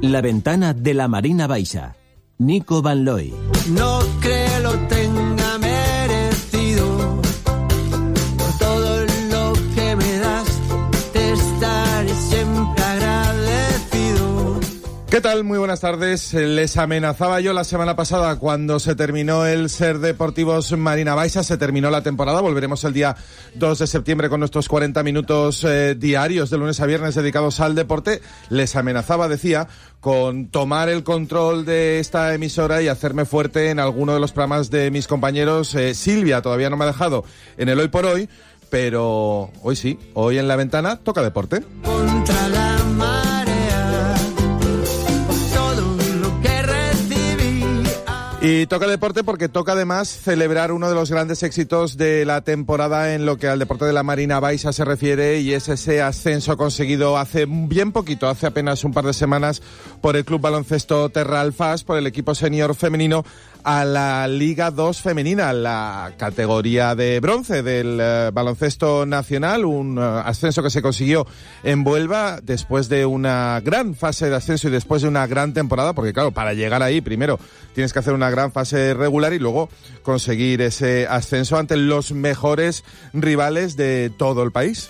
La ventana de la Marina Baixa. Nico Van Looy. No creo lo tenga merecido. Por todo lo que me das, te estaré siempre agradecido. ¿Qué tal? Muy buenas tardes. Les amenazaba yo la semana pasada cuando se terminó el Ser Deportivos Marina Baixa, se terminó la temporada. Volveremos el día 2 de septiembre con nuestros 40 minutos diarios de lunes a viernes dedicados al deporte. Les amenazaba, decía, con tomar el control de esta emisora y hacerme fuerte en alguno de los programas de mis compañeros. Silvia todavía no me ha dejado en el Hoy por Hoy, pero hoy sí, hoy en La Ventana toca deporte. Contra la marea, por todo lo que recibí. Y toca deporte porque toca además celebrar uno de los grandes éxitos de la temporada en lo que al deporte de la Marina Baixa se refiere, y es ese ascenso conseguido hace bien poquito, hace apenas un par de semanas, por el Club Baloncesto Terra Alfas, por el equipo senior femenino, a la Liga 2 femenina, la categoría de bronce del baloncesto nacional, un ascenso que se consiguió en Huelva después de una gran fase de ascenso y después de una gran temporada, porque claro, para llegar ahí primero tienes que hacer una gran fase regular y luego conseguir ese ascenso ante los mejores rivales de todo el país.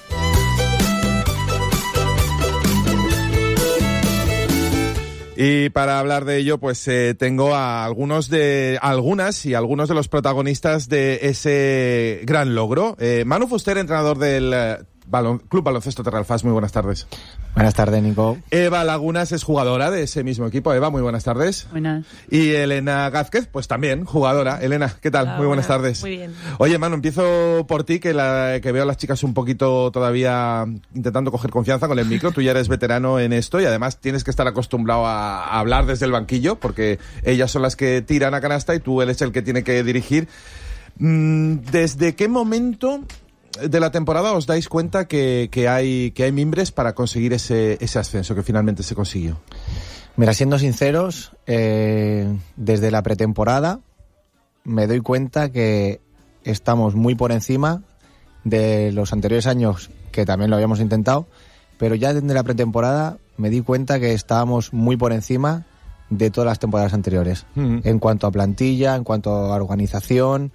Y para hablar de ello, pues tengo a algunos de los protagonistas de ese gran logro. Manu Fuster, entrenador del Club Baloncesto Terra Alfas, muy buenas tardes. Buenas tardes, Nico. Eva Lagunas es jugadora de ese mismo equipo. Eva, muy buenas tardes. Buenas. Y Elena Gázquez, pues también jugadora. Elena, ¿qué tal? Hola, muy buenas tardes. Muy bien. Oye, Manu, empiezo por ti, que veo a las chicas un poquito todavía intentando coger confianza con el micro. Tú ya eres veterano en esto y además tienes que estar acostumbrado a hablar desde el banquillo, porque ellas son las que tiran a canasta y tú eres el que tiene que dirigir. ¿Desde qué momento de la temporada os dais cuenta que hay mimbres para conseguir ese ascenso que finalmente se consiguió? Mira, siendo sinceros, desde la pretemporada me doy cuenta que estamos muy por encima de los anteriores años, que también lo habíamos intentado, pero ya desde la pretemporada me di cuenta que estábamos muy por encima de todas las temporadas anteriores. Uh-huh. En cuanto a plantilla, en cuanto a organización,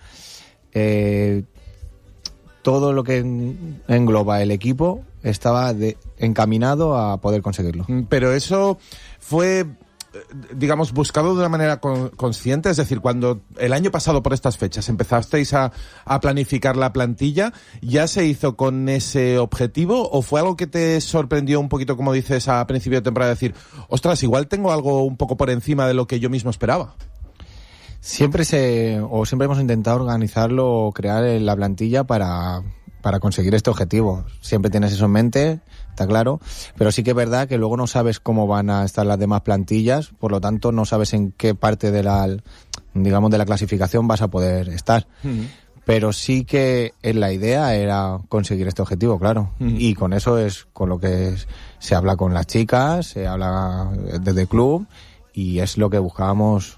todo lo que engloba el equipo estaba encaminado a poder conseguirlo. Pero eso fue, digamos, buscado de una manera consciente, es decir, cuando el año pasado por estas fechas empezasteis a planificar la plantilla, ¿ya se hizo con ese objetivo o fue algo que te sorprendió un poquito, como dices, a principio de temporada, decir, ostras, igual tengo algo un poco por encima de lo que yo mismo esperaba? Siempre hemos intentado organizarlo o crear la plantilla para conseguir este objetivo. Siempre tienes eso en mente, está claro, pero sí que es verdad que luego no sabes cómo van a estar las demás plantillas, por lo tanto no sabes en qué parte de la clasificación vas a poder estar. Uh-huh. Pero sí que la idea era conseguir este objetivo, claro. Uh-huh. Y con eso es con lo que se habla con las chicas, se habla desde el club y es lo que buscábamos.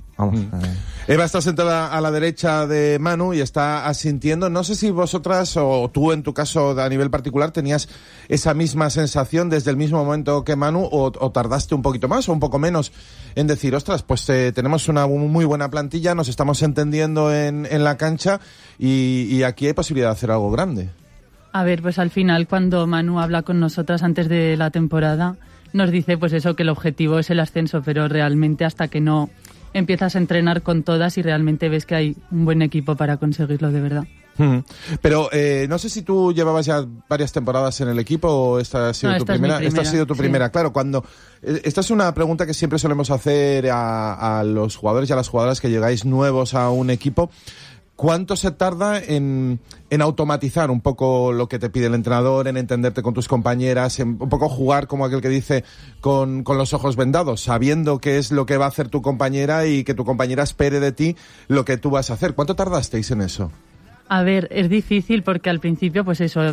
Eva está sentada a la derecha de Manu y está asintiendo. No sé si vosotras o tú en tu caso a nivel particular tenías esa misma sensación desde el mismo momento que Manu o tardaste un poquito más o un poco menos en decir, ostras, pues tenemos una muy buena plantilla, nos estamos entendiendo en la cancha y aquí hay posibilidad de hacer algo grande. A ver, pues al final cuando Manu habla con nosotras antes de la temporada nos dice pues eso, que el objetivo es el ascenso, pero realmente hasta que no empiezas a entrenar con todas y realmente ves que hay un buen equipo para conseguirlo de verdad. Pero no sé si tú llevabas ya varias temporadas en el equipo o esta ha sido tu primera. Esta ha sido tu primera, sí. Claro. Esta es una pregunta que siempre solemos hacer a los jugadores y a las jugadoras que llegáis nuevos a un equipo. ¿Cuánto se tarda en automatizar un poco lo que te pide el entrenador, en entenderte con tus compañeras, en un poco jugar como aquel que dice con los ojos vendados, sabiendo qué es lo que va a hacer tu compañera y que tu compañera espere de ti lo que tú vas a hacer? ¿Cuánto tardasteis en eso? A ver, es difícil porque al principio, pues eso,